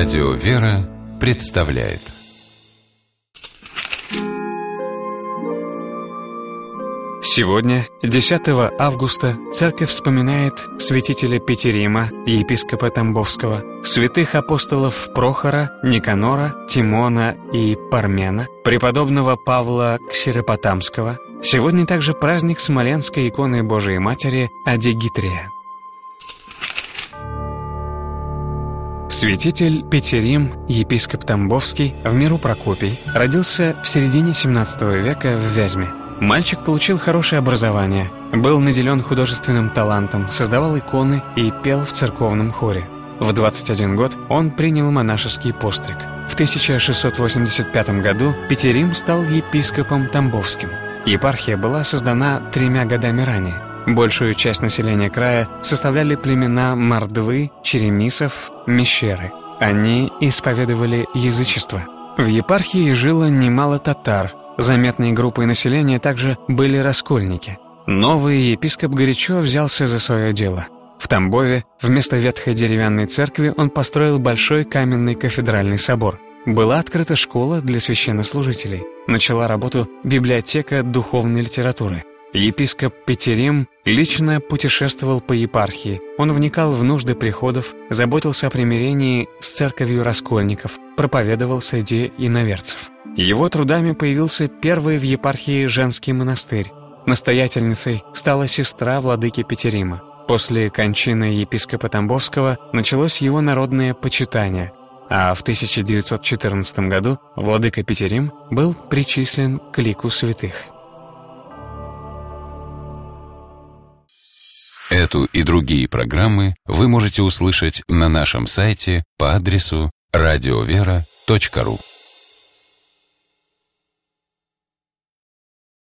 Радио «Вера» представляет. Сегодня, 10 августа, Церковь вспоминает святителя Петерима, епископа Тамбовского, святых апостолов Прохора, Никанора, Тимона и Пармена, преподобного Павла Ксеропотамского. Сегодня также праздник Смоленской иконы Божией Матери Адигитрия. Святитель Петерим, епископ Тамбовский, в миру Прокопий, родился в середине XVII века в Вязьме. Мальчик получил хорошее образование, был наделен художественным талантом, создавал иконы и пел в церковном хоре. В 21 год он принял монашеский постриг. В 1685 году Петерим стал епископом Тамбовским. Епархия была создана 3 годами ранее. Большую часть населения края составляли племена мордвы, черемисов, мещеры. Они исповедовали язычество. В епархии жило немало татар. Заметной группой населения также были раскольники. Новый епископ горячо взялся за свое дело. В Тамбове вместо ветхой деревянной церкви он построил большой каменный кафедральный собор. Была открыта школа для священнослужителей. Начала работу библиотека духовной литературы. Епископ Петерим лично путешествовал по епархии. Он вникал в нужды приходов, заботился о примирении с церковью раскольников, проповедовал среди иноверцев. Его трудами появился первый в епархии женский монастырь. Настоятельницей стала сестра владыки Петерима. После кончины епископа Тамбовского началось его народное почитание, а в 1914 году владыка Петерим был причислен к лику святых. Эту и другие программы вы можете услышать на нашем сайте по адресу radiovera.ru.